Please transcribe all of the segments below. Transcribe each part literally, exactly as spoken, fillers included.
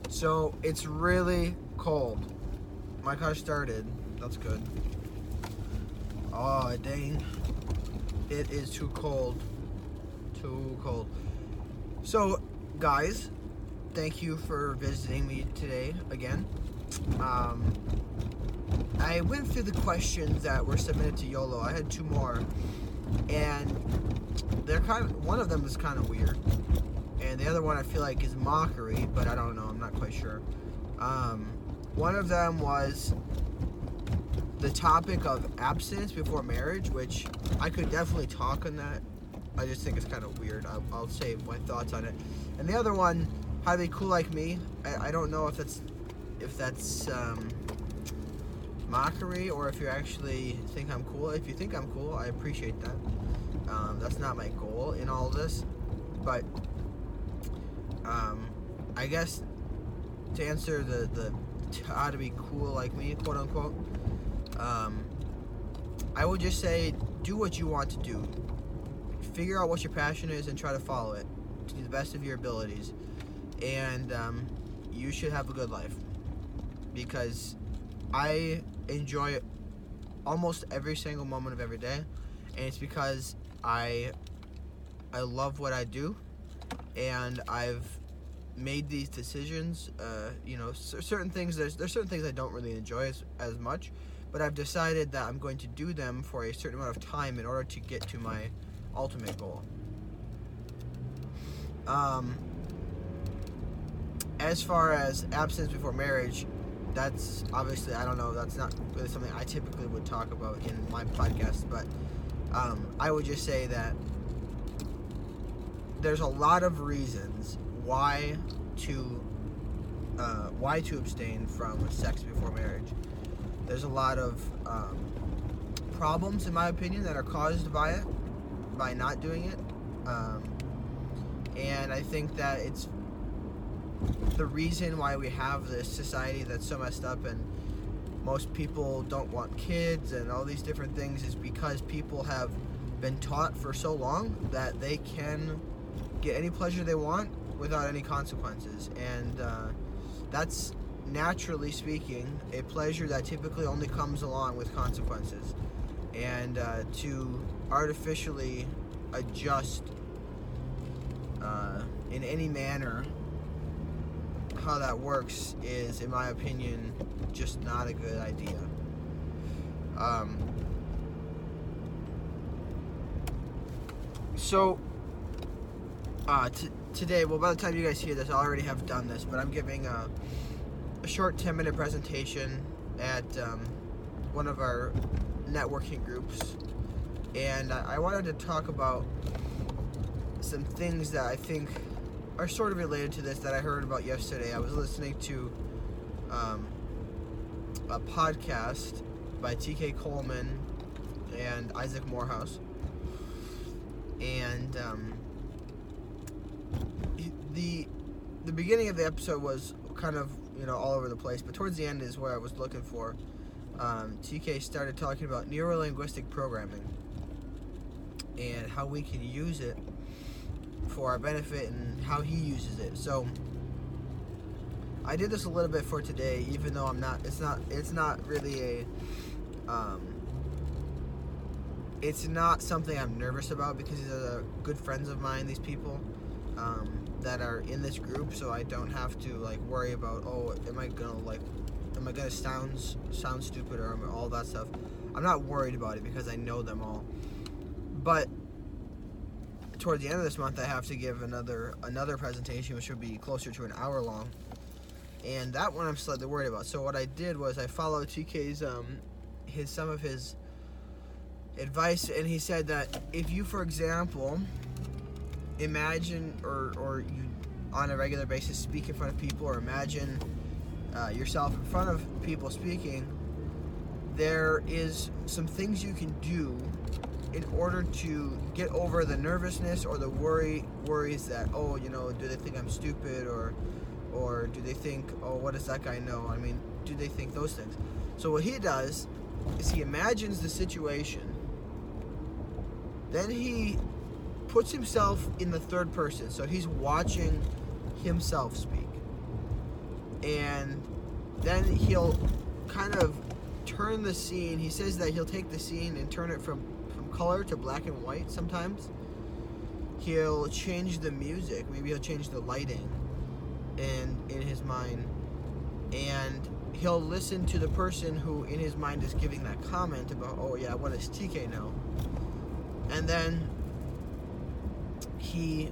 So it's really cold. My car started. That's good. Oh, dang. It is too cold. Too cold. So, guys, thank you for visiting me today again. Um, I went through the questions that were submitted to YOLO. I had two more, and they're kind of, one of them is kind of weird, and the other one I feel like is mockery, but I don't know. I'm not quite sure. Um, one of them was the topic of abstinence before marriage, which I could definitely talk on that. I just think it's kind of weird. I'll, I'll say my thoughts on it. And the other one, how to be cool like me. I, I don't know if that's if that's um, mockery or if you actually think I'm cool. If you think I'm cool, I appreciate that. Um, that's not my goal in all of this, but um, I guess to answer the the how to be cool like me, quote unquote. Um, I would just say do what you want to do. Figure out what your passion is and try to follow it to the best of your abilities, and um, you should have a good life, because I enjoy almost every single moment of every day, and it's because I I love what I do, and I've made these decisions. Uh, you know, certain things there's there's certain things I don't really enjoy as, as much, but I've decided that I'm going to do them for a certain amount of time in order to get to my ultimate goal. Um, as far as abstinence before marriage, that's obviously, I don't know, that's not really something I typically would talk about in my podcast, but um, I would just say that there's a lot of reasons why to uh, why to abstain from sex before marriage. There's a lot of um, problems, in my opinion, that are caused by it, by not doing it, um, and I think that it's the reason why we have this society that's so messed up, and most people don't want kids and all these different things, is because people have been taught for so long that they can get any pleasure they want without any consequences, and uh, that's, naturally speaking, a pleasure that typically only comes along with consequences. And uh, to artificially adjust uh, in any manner how that works is, in my opinion, just not a good idea. Um, so, uh, t- today, well, by the time you guys hear this, I already have done this, but I'm giving a, a short ten minute presentation at um, one of our networking groups, and I, I wanted to talk about some things that I think are sort of related to this that I heard about yesterday. I was listening to um, a podcast by T K Coleman and Isaac Morehouse, and um, the the beginning of the episode was kind of, you know, all over the place, but towards the end is where I was looking for. Um, T K started talking about neuro-linguistic programming and how we can use it for our benefit and how he uses it. So I did this a little bit for today, even though I'm not. It's not. It's not really a. Um, it's not something I'm nervous about, because these are good friends of mine. These people um, that are in this group, so I don't have to like worry about, oh, am I gonna like. Am I gonna sound sound stupid or all that stuff? I'm not worried about it because I know them all. But toward the end of this month, I have to give another another presentation, which would be closer to an hour long, and that one I'm slightly worried about. So what I did was I followed T K's um his some of his advice, and he said that if you, for example, imagine or or you on a regular basis speak in front of people, or imagine Uh, yourself in front of people speaking, there is some things you can do in order to get over the nervousness or the worry worries that, oh, you know, do they think I'm stupid, or or do they think, oh, what does that guy know? I mean, do they think those things? So what he does is he imagines the situation, then he puts himself in the third person, so he's watching himself speak. and then he'll kind of turn the scene. He says that he'll take the scene and turn it from, from color to black and white sometimes. He'll change the music. Maybe he'll change the lighting and in his mind. And he'll listen to the person who in his mind is giving that comment about, oh yeah, what does T K know? And then he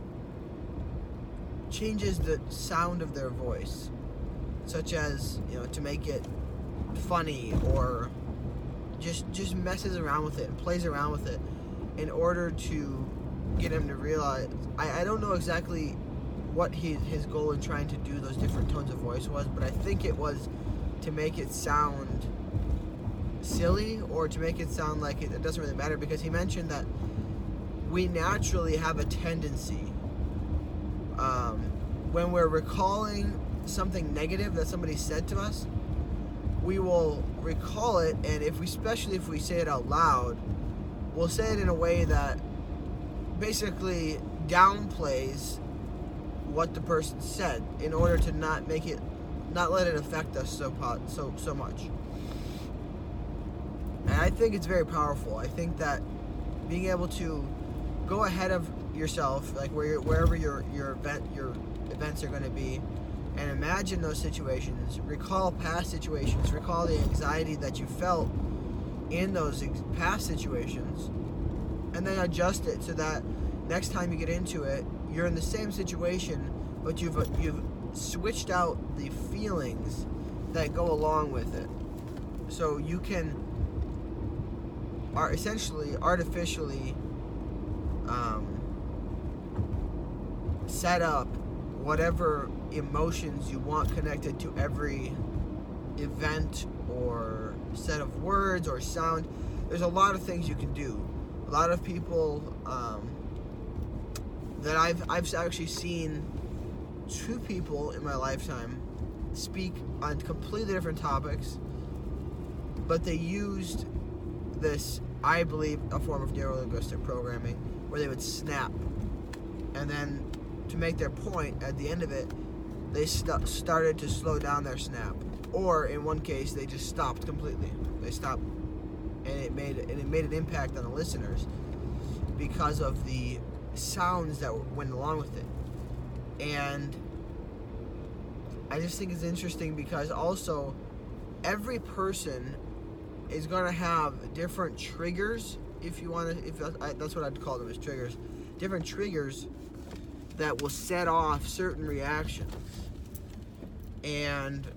changes the sound of their voice, such as, you know, to make it funny, or just just messes around with it and plays around with it in order to get him to realize. I, I don't know exactly what his, his goal in trying to do those different tones of voice was, but I think it was to make it sound silly, or to make it sound like it, it doesn't really matter, because he mentioned that we naturally have a tendency, um, when we're recalling something negative that somebody said to us, we will recall it, and if we, especially if we say it out loud, we'll say it in a way that basically downplays what the person said in order to not make it, not let it affect us so so so much. And I think it's very powerful. I think that being able to go ahead of yourself, like where you're, wherever your your event your events are going to be, and imagine those situations, recall past situations, recall the anxiety that you felt in those ex- past situations, and then adjust it so that next time you get into it, you're in the same situation, but you've you've switched out the feelings that go along with it, so you can are essentially artificially um, set up whatever emotions you want connected to every event or set of words or sound. There's a lot of things you can do. A lot of people um, that I've I've actually seen two people in my lifetime speak on completely different topics, but they used this, I believe, a form of neuro-linguistic programming where they would snap, and then to make their point at the end of it, they st- started to slow down their snap, or in one case they just stopped completely. They stopped, and it made and it made an impact on the listeners because of the sounds that went along with it. And I just think it's interesting because also every person is going to have different triggers, if you want to, if I, that's what I'd call them, as triggers, different triggers that will set off certain reactions. And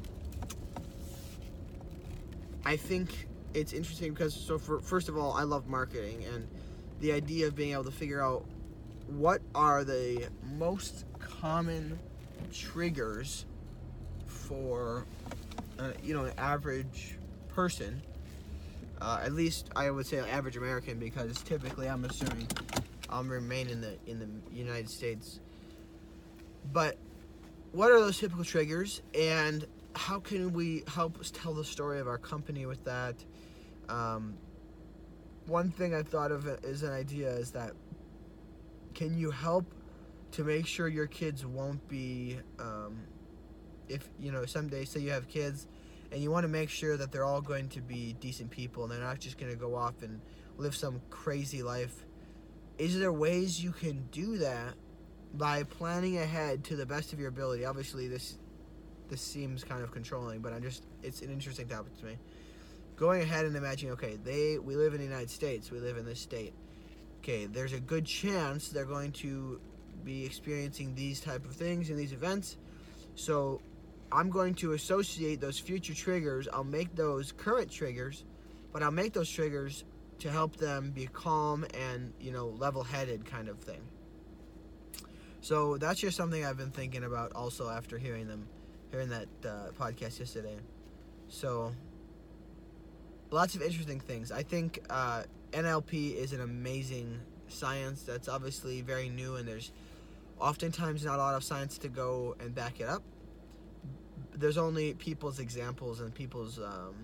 I think it's interesting because, so for, first of all, I love marketing, and the idea of being able to figure out what are the most common triggers for uh, you know, an average person, uh, at least I would say average American, because typically I'm assuming I'll remain in the in the United States. But what are those typical triggers, and how can we help tell the story of our company with that? Um, one thing I thought of as an idea is that, can you help to make sure your kids won't be, um, if, you know, someday, say you have kids, and you want to make sure that they're all going to be decent people and they're not just going to go off and live some crazy life. Is there ways you can do that by planning ahead to the best of your ability? Obviously, this this seems kind of controlling, but I'm just, it's an interesting topic to me. Going ahead and imagining, okay, they we live in the United States, we live in this state. Okay, there's a good chance they're going to be experiencing these type of things and these events. So I'm going to associate those future triggers. I'll make those current triggers, but I'll make those triggers to help them be calm and, you know, level-headed kind of thing. So that's just something I've been thinking about also after hearing them, hearing that uh, podcast yesterday. So lots of interesting things. I think uh, N L P is an amazing science that's obviously very new, and there's oftentimes not a lot of science to go and back it up. There's only people's examples and people's um,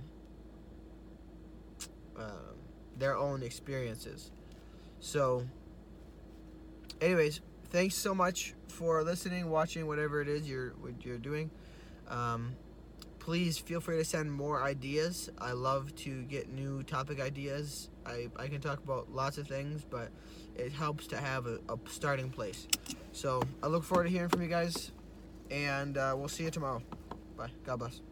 uh, their own experiences. So anyways, thanks so much for listening, watching, whatever it is you're what you're doing. Um, please feel free to send more ideas. I love to get new topic ideas. I, I can talk about lots of things, but it helps to have a, a starting place. So I look forward to hearing from you guys, and uh, we'll see you tomorrow. Bye. God bless.